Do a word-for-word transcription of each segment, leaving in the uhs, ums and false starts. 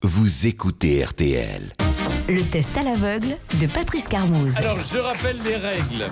Vous écoutez R T L. Le test à l'aveugle de Patrice Carmouze. Alors, je rappelle les règles.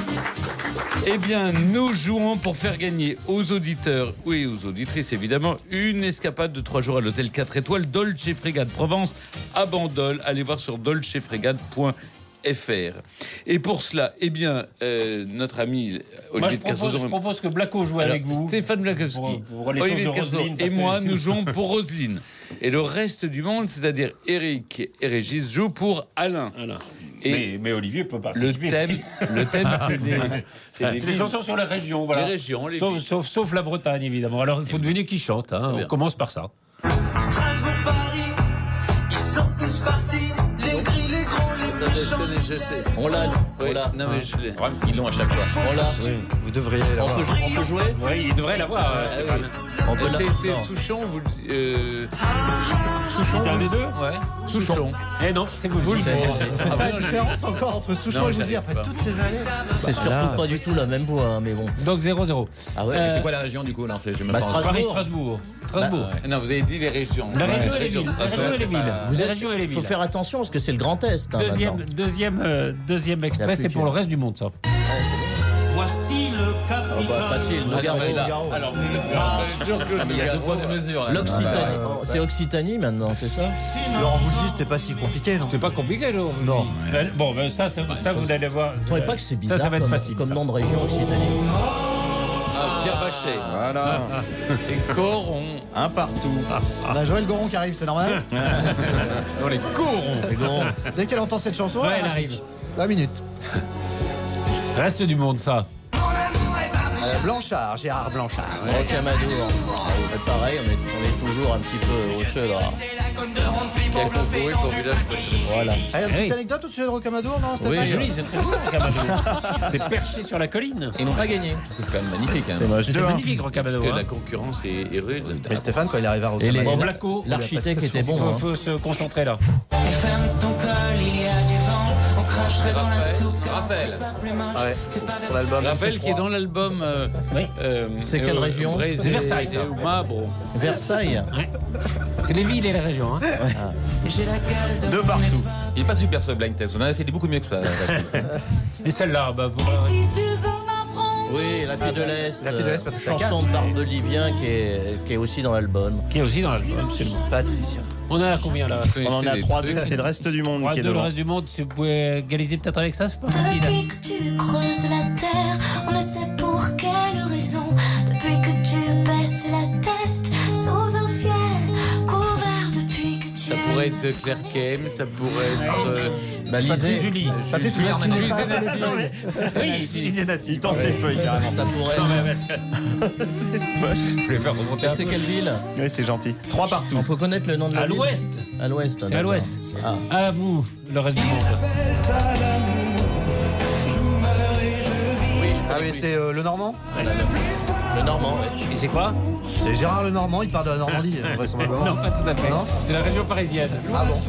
Eh bien, nous jouons pour faire gagner aux auditeurs, oui, aux auditrices évidemment, une escapade de trois jours à l'hôtel quatre étoiles Dolce Frégate Provence à Bandol. Allez voir sur dolce frégate point f r. Et pour cela, eh bien, euh, notre ami Olivier Moi, je de propose, Kersauzon, je propose que Blacko joue alors, avec vous. Stéphane Blakowski, Pour- pour les Olivier choses de de Kersauzon Roselyne, et parce moi, que- nous jouons pour Roselyne. Et le reste du monde, c'est-à-dire Eric et Régis, joue pour Alain. Voilà. Et mais, mais Olivier peut le participer. thème, le thème, c'est les, c'est C'est les les villes. chansons sur les régions, voilà. Les régions, les sauf, villes. sauf, sauf la Bretagne, évidemment. Alors, il faut deviner qui chante. Hein. bien. On commence par ça. Strasbourg, Paris, ils sont tous partis. Les gris, les gros, les Attendez, je méchants. connais, je sais. On l'a, Oui, on l'a. non, mais je l'ai. Le problème, c'est qu'ils l'ont à chaque fois. On l'a. Vous devriez On l'avoir. peut, on peut jouer. Oui, il devrait l'avoir, euh, Stéphane. On peut Euh, C'est, la- c'est non. Souchon, vous le- euh, C'est un des deux. ouais. Souchon. Eh non, c'est vous. Vous le C'est- dites. Faites pas la différence encore entre Souchon Non, et Goudy j'arrive après pas. toutes ces années. C'est surtout pas du tout la même voix, hein, mais bon. Donc zéro zéro. Ah ouais. Euh, C'est quoi la région du coup là c'est, j'ai même Bah, pas entendu. Strasbourg. Paris-Strasbourg. Strasbourg. Non, vous avez dit les régions. La Ouais, région et les villes. La région et les villes. Vous La êtes- région et les Il faut villes. faire attention parce que c'est le Grand Est. Hein, Deuxième, maintenant. deuxième, euh, deuxième Il y extrait, a c'est plus pour que- le reste du monde, ça. Voici le Ah capitaine. bah, facile. Nougaro. mais là, Nougaro. alors, vous êtes toujours que Ah, mais il y a deux poids, deux mesures là. L'Occitanie. Ah, bah, Oh, c'est Occitanie maintenant, c'est ça? Laurent Voulzy, c'était pas si compliqué, non? C'est pas compliqué, là. Non. Ben, Bon, ben ça, ça, ça, vous allez voir. Vous trouvez pas que c'est bizarre Ça, ça va être comme, facile. comme ça. nom de région, Occitanie? Ah, Pierre Bachelet. Voilà. Et Coron. Un partout. On a Joël Goron qui arrive, c'est normal. Dans les corons. Mais bon, Dès qu'elle entend cette chanson, Ouais, elle arrive. La minute. Reste du monde, ça. Euh, Blanchard, Gérard Blanchard. ouais. Rocamadour. Ah, vous faites pareil, on est, on est toujours un petit peu au cheveu là. Qui a concouru pour Village Préféré. Voilà. Allez, une Eh petite oui. anecdote au sujet de Rocamadour, non? Oui, Stéphane C'est joli, c'est très beau, Rocamadour. C'est perché sur la colline. Ils n'ont pas gagné parce que c'est quand même magnifique. Hein. moche. C'est magnifique, Rocamadour. Parce que hein. la concurrence est, est rude. Mais Stéphane, quand il arrive à Et les- Rocamadour, Bon, Blacko, L'architecte était il bon. faut, Hein. faut se concentrer là. Ferme ton col, il y a du vent. On cracherait dans la soupe. Raphaël. Ah ouais, sur l'album. Raphaël qui est dans l'album. euh, Oui. euh, C'est quelle euh, région? Brésil C'est Versailles, ça. et au Mabre. Versailles. Ouais. C'est les villes et les régions. Hein. J'ai la gueule de De partout. Il est pas super ce blind test. On en a fait des beaucoup mieux que ça. Et celle-là, bah, pour- Oui, La Fille de l'Est. La Fille de l'Est, euh, Patricia chanson Cass. de Barbelivien qui est, qui est aussi dans l'album. qui est aussi dans l'album, absolument. Patricia. On a combien là? On en a trois, deux, c'est le reste du monde Ouais, qui est deux, le devant. reste du monde, si vous pouvez égaliser peut-être avec ça, c'est pas facile. Depuis que tu creuses la terre, on ne sait pour quelle raison. Depuis que tu baisses la tête sous un ciel couvert, depuis que tu Ça pourrait être Claire Kem, ça pourrait être. euh, Bah, lisez. Julie. Patrice, Julie tu Armani. n'es pas assez les Julie feuilles. Oui, Julie Nati. Il tend ses feuilles, carrément. Ça pourrait. Non, mais parce que- Je voulais faire remonter un C'est peu. quelle ville? Oui, c'est gentil. Trois partout. On peut connaître le nom de la À ville? l'ouest. À l'ouest. C'est à d'accord. l'ouest. Ah. À vous, le reste du monde. Ah oui, c'est euh, le Normand. Le Normand, oui. Et c'est quoi? C'est Gérard le Normand, il part de la Normandie, vraisemblablement. Non, pas tout à fait. Non C'est la région parisienne. Ah bon.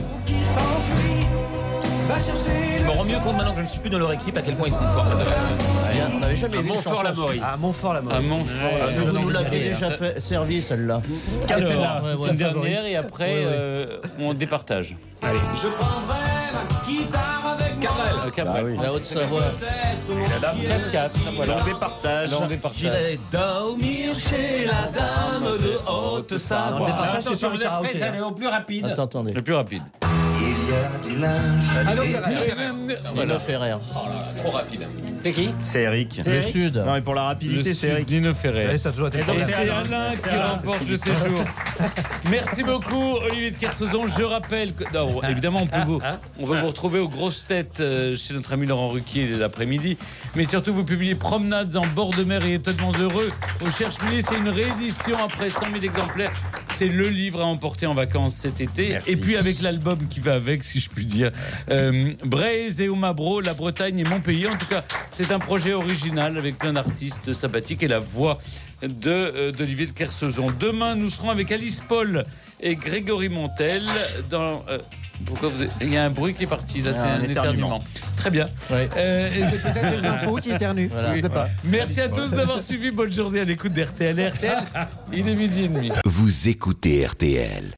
Je me rends mieux compte maintenant que je ne suis plus dans leur équipe à quel point ils sont forts. Ça devrait- Bien, on n'avait jamais À vu une chanson. Montfort-la-Maurie. À Montfort, la à mort. Montfort. Ouais, là, c'est c'est Vous dans nous le l'avez Berry, déjà hein. fait, servi celle-là. Ah, c'est là. Ouais, C'est ouais. une dernière et après euh, on départage. Je prendrai ma guitare avec moi. Euh, Cabrel. Ah oui. La Haute-Savoie. quatre quatre, voilà. On départage. Là, on départage. J'irai dormir chez la dame de Non, Haute-Savoie. le départage, c'est Attention, pas le vous êtes prêts, karaoké. ça hein. allait au plus rapide. Attends, attendez. Le plus rapide. Il y a du linge. Allô, Ferrer. Nino Ferrer. Trop rapide. C'est qui? C'est Eric. C'est Le Eric Sud. Non, mais pour la Le rapidité, c'est Eric. Nino Ferrer. Ouais, ça a toujours été Et le donc, Et problème. c'est Alain qui Alain. remporte le séjour. Merci beaucoup, Olivier de Kersauzon. Je rappelle que. Non, évidemment, on, peut vous, on va vous retrouver aux grosses têtes euh, chez notre ami Laurent Ruquier l'après-midi. Mais surtout, vous publiez Promenades en bord de mer et étonnement heureux au Cherche-Midi. C'est une réédition après cent mille exemplaires. C'est le livre à emporter en vacances cet été. Merci. Et puis, avec l'album qui va avec, si je puis dire. Euh, Braise et Omabro, la Bretagne et mon pays. En tout cas, c'est un projet original avec plein d'artistes sympathiques et la voix de, euh, d'Olivier de Kersauzon. Demain, nous serons avec Alice Paul et Grégory Montel dans... euh, pourquoi vous avez- Il y a un bruit qui est parti, là, c'est Un un éternuement. éternuement. Très bien. Ouais. Euh, et- Peut-être des infos qui éternuent. Voilà. Je sais pas. Merci à tous d'avoir suivi. Bonne journée à l'écoute d'R T L. R T L, il est midi et demi. Vous écoutez R T L.